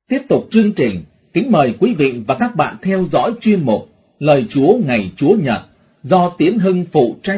Tiếp tục chương trình, kính mời quý vị và các bạn theo dõi chuyên mục Lời Chúa ngày Chúa Nhật do Tiến Hưng phụ trách.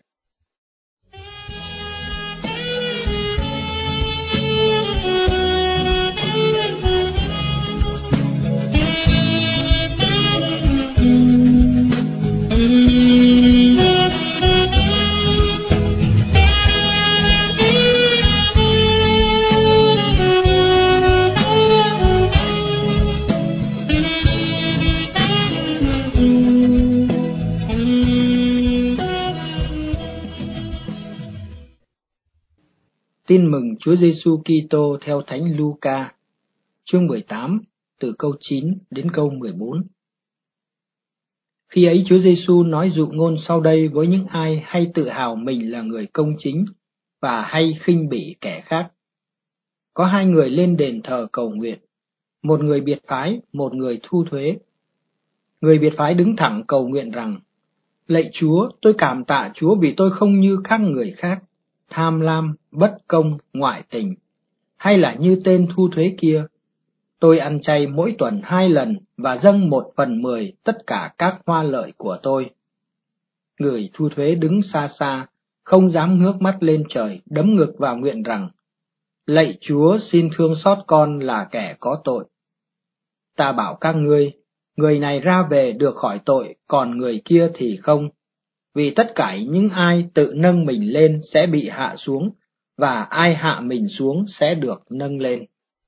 Tin mừng Chúa Giêsu Kitô theo Thánh Luca, chương 18, từ câu 9 đến câu 14. Khi ấy Chúa Giêsu nói dụ ngôn sau đây với những ai hay tự hào mình là người công chính và hay khinh bỉ kẻ khác. Có hai người lên đền thờ cầu nguyện, một người biệt phái, một người thu thuế. Người biệt phái đứng thẳng cầu nguyện rằng: Lạy Chúa, tôi cảm tạ Chúa vì tôi không như các người khác, tham lam, bất công, ngoại tình, hay là như tên thu thuế kia. Tôi ăn chay mỗi tuần 2 lần và dâng 1/10 tất cả các hoa lợi của tôi. Người thu thuế đứng xa xa, không dám ngước mắt lên trời, đấm ngực vào nguyện rằng: Lạy Chúa, xin thương xót con là kẻ có tội. Ta bảo các ngươi, người này ra về được khỏi tội, còn người kia thì không. Vì tất cả những ai tự nâng mình lên sẽ bị hạ xuống, và ai hạ mình xuống sẽ được nâng lên.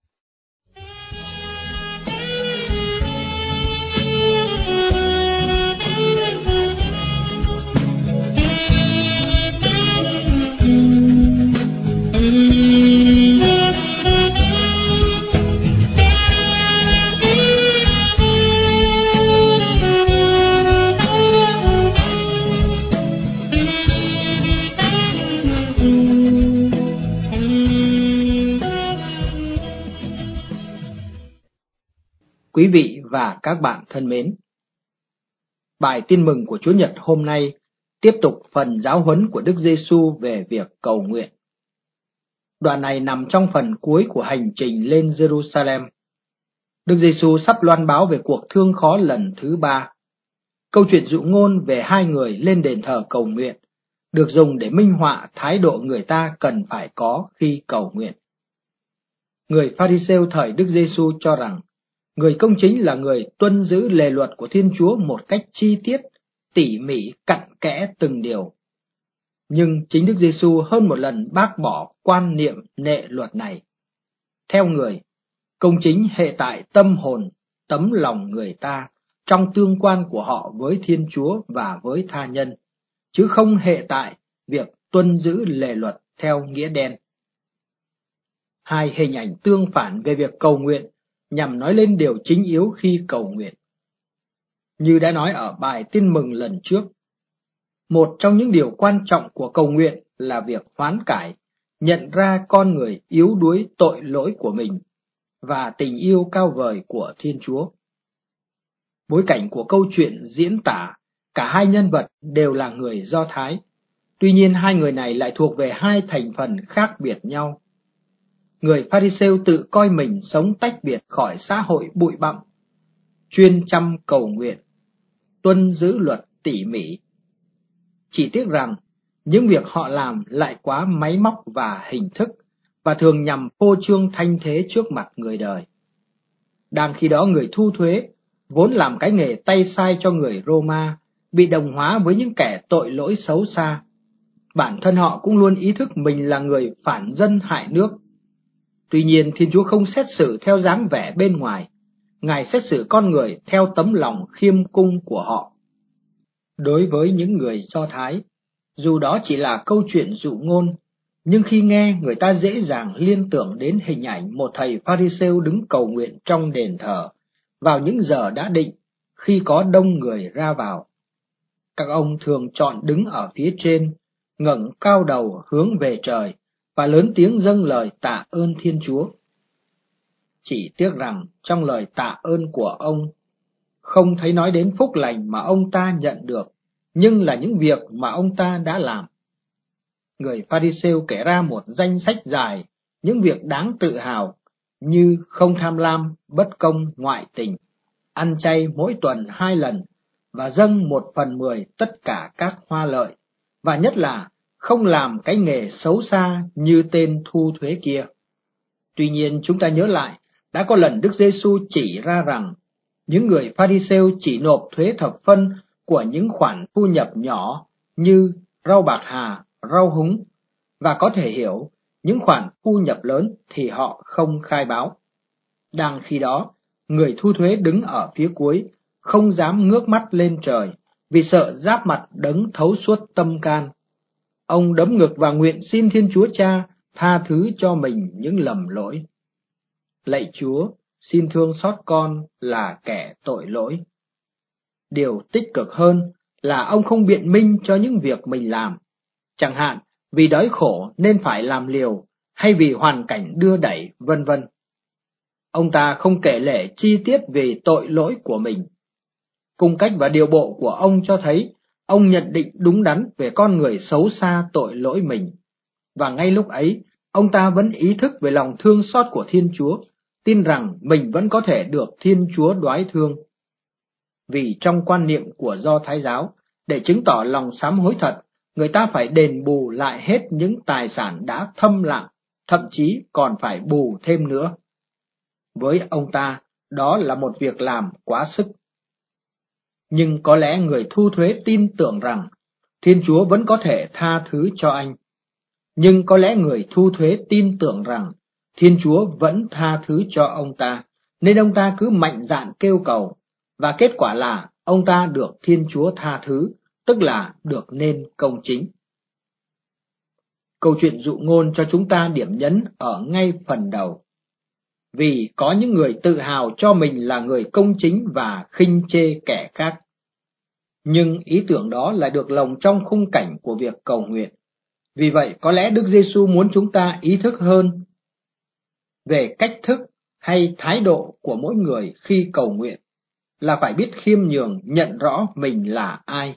Quý vị và các bạn thân mến, bài tin mừng của Chúa Nhật hôm nay tiếp tục phần giáo huấn của Đức Giêsu về việc cầu nguyện. Đoạn này nằm trong phần cuối của hành trình lên Jerusalem. Đức Giêsu sắp loan báo về cuộc thương khó lần thứ 3. Câu chuyện dụ ngôn về hai người lên đền thờ cầu nguyện được dùng để minh họa thái độ người ta cần phải có khi cầu nguyện. Người Pha-ri-sêu thời Đức Giêsu cho rằng người công chính là người tuân giữ lề luật của Thiên Chúa một cách chi tiết, tỉ mỉ, cặn kẽ từng điều. Nhưng chính Đức Giêsu hơn một lần bác bỏ quan niệm nệ luật này. Theo người, công chính hệ tại tâm hồn, tấm lòng người ta trong tương quan của họ với Thiên Chúa và với tha nhân, chứ không hệ tại việc tuân giữ lề luật theo nghĩa đen. Hai hình ảnh tương phản về việc cầu nguyện nhằm nói lên điều chính yếu khi cầu nguyện. Như đã nói ở bài tin mừng lần trước, một trong những điều quan trọng của cầu nguyện là việc hoán cải, nhận ra con người yếu đuối tội lỗi của mình và tình yêu cao vời của Thiên Chúa. Bối cảnh của câu chuyện diễn tả cả hai nhân vật đều là người Do Thái, tuy nhiên hai người này lại thuộc về hai thành phần khác biệt nhau. Người Pha-ri-sêu tự coi mình sống tách biệt khỏi xã hội bụi bặm, chuyên chăm cầu nguyện, tuân giữ luật tỉ mỉ. Chỉ tiếc rằng những việc họ làm lại quá máy móc và hình thức, và thường nhằm phô trương thanh thế trước mặt người đời. Đang khi đó người thu thuế, vốn làm cái nghề tay sai cho người Roma, bị đồng hóa với những kẻ tội lỗi xấu xa. Bản thân họ cũng luôn ý thức mình là người phản dân hại nước. Tuy nhiên Thiên Chúa không xét xử theo dáng vẻ bên ngoài, Ngài xét xử con người theo tấm lòng khiêm cung của họ. Đối với những người Do Thái, dù đó chỉ là câu chuyện dụ ngôn, nhưng khi nghe người ta dễ dàng liên tưởng đến hình ảnh một thầy Pha-ri-sêu đứng cầu nguyện trong đền thờ vào những giờ đã định khi có đông người ra vào. Các ông thường chọn đứng ở phía trên, ngẩng cao đầu hướng về trời và lớn tiếng dâng lời tạ ơn Thiên Chúa. Chỉ tiếc rằng trong lời tạ ơn của ông không thấy nói đến phúc lành mà ông ta nhận được, nhưng là những việc mà ông ta đã làm. Người Pha-ri-sêu kể ra một danh sách dài những việc đáng tự hào, như không tham lam, bất công, ngoại tình, ăn chay mỗi tuần 2 lần và dâng 1/10 tất cả các hoa lợi, và nhất là không làm cái nghề xấu xa như tên thu thuế kia. Tuy nhiên chúng ta nhớ lại, đã có lần Đức Giêsu chỉ ra rằng những người Pha-ri-sêu chỉ nộp thuế thập phân của những khoản thu nhập nhỏ như rau bạc hà, rau húng, và có thể hiểu những khoản thu nhập lớn thì họ không khai báo. Đang khi đó, người thu thuế đứng ở phía cuối, không dám ngước mắt lên trời, vì sợ giáp mặt đấng thấu suốt tâm can. Ông đấm ngực và nguyện xin Thiên Chúa Cha tha thứ cho mình những lầm lỗi. Lạy Chúa, xin thương xót con là kẻ tội lỗi. Điều tích cực hơn là ông không biện minh cho những việc mình làm, chẳng hạn vì đói khổ nên phải làm liều, hay vì hoàn cảnh đưa đẩy, vân vân. Ông ta không kể lể chi tiết về tội lỗi của mình. Cung cách và điều bộ của ông cho thấy ông nhận định đúng đắn về con người xấu xa tội lỗi mình. Và ngay lúc ấy, ông ta vẫn ý thức về lòng thương xót của Thiên Chúa, tin rằng mình vẫn có thể được Thiên Chúa đoái thương. Vì trong quan niệm của Do Thái giáo, để chứng tỏ lòng sám hối thật, người ta phải đền bù lại hết những tài sản đã thâm lặng, thậm chí còn phải bù thêm nữa. Với ông ta, đó là một việc làm quá sức. Nhưng có lẽ người thu thuế tin tưởng rằng Thiên Chúa vẫn có thể tha thứ cho anh. Nhưng có lẽ người thu thuế tin tưởng rằng Thiên Chúa vẫn tha thứ cho ông ta, nên ông ta cứ mạnh dạn kêu cầu, và kết quả là ông ta được Thiên Chúa tha thứ, tức là được nên công chính. Câu chuyện dụ ngôn cho chúng ta điểm nhấn ở ngay phần đầu. Vì có những người tự hào cho mình là người công chính và khinh chê kẻ khác. Nhưng ý tưởng đó lại được lồng trong khung cảnh của việc cầu nguyện. Vì vậy, có lẽ Đức Giêsu muốn chúng ta ý thức hơn về cách thức hay thái độ của mỗi người khi cầu nguyện, là phải biết khiêm nhường, nhận rõ mình là ai.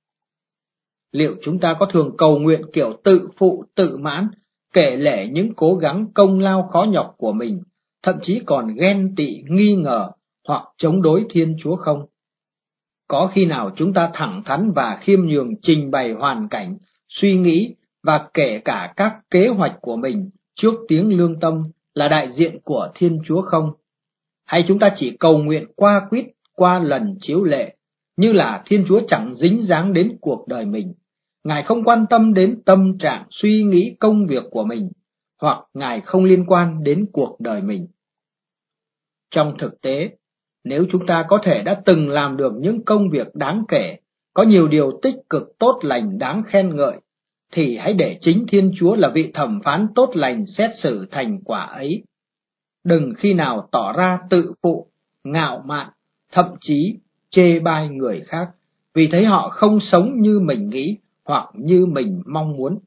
Liệu chúng ta có thường cầu nguyện kiểu tự phụ, tự mãn, kể lể những cố gắng công lao khó nhọc của mình, thậm chí còn ghen tị, nghi ngờ hoặc chống đối Thiên Chúa không? Có khi nào chúng ta thẳng thắn và khiêm nhường trình bày hoàn cảnh, suy nghĩ và kể cả các kế hoạch của mình trước tiếng lương tâm là đại diện của Thiên Chúa không? Hay chúng ta chỉ cầu nguyện qua quýt, qua lần chiếu lệ, như là Thiên Chúa chẳng dính dáng đến cuộc đời mình, Ngài không quan tâm đến tâm trạng suy nghĩ công việc của mình, hoặc Ngài không liên quan đến cuộc đời mình? Trong thực tế, nếu chúng ta có thể đã từng làm được những công việc đáng kể, có nhiều điều tích cực tốt lành đáng khen ngợi, thì hãy để chính Thiên Chúa là vị thẩm phán tốt lành xét xử thành quả ấy. Đừng khi nào tỏ ra tự phụ, ngạo mạn, thậm chí chê bai người khác, vì thấy họ không sống như mình nghĩ hoặc như mình mong muốn.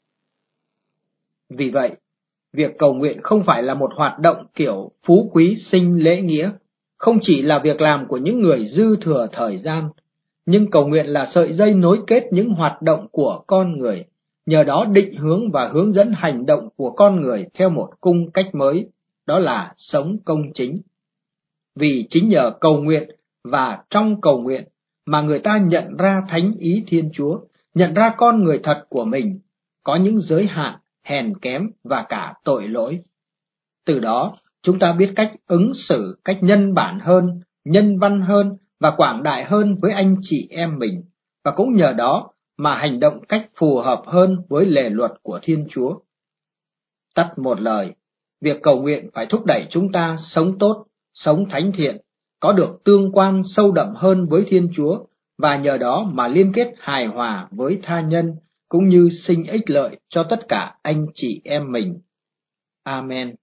Vì vậy, việc cầu nguyện không phải là một hoạt động kiểu phú quý sinh lễ nghĩa, không chỉ là việc làm của những người dư thừa thời gian, nhưng cầu nguyện là sợi dây nối kết những hoạt động của con người, nhờ đó định hướng và hướng dẫn hành động của con người theo một cung cách mới, đó là sống công chính. Vì chính nhờ cầu nguyện và trong cầu nguyện mà người ta nhận ra thánh ý Thiên Chúa, nhận ra con người thật của mình, có những giới hạn, hèn kém và cả tội lỗi. Từ đó, chúng ta biết cách ứng xử cách nhân bản hơn, nhân văn hơn và quảng đại hơn với anh chị em mình, và cũng nhờ đó mà hành động cách phù hợp hơn với lề luật của Thiên Chúa. Tắt một lời, việc cầu nguyện phải thúc đẩy chúng ta sống tốt, sống thánh thiện, có được tương quan sâu đậm hơn với Thiên Chúa, và nhờ đó mà liên kết hài hòa với tha nhân, cũng như sinh ích lợi cho tất cả anh chị em mình. Amen.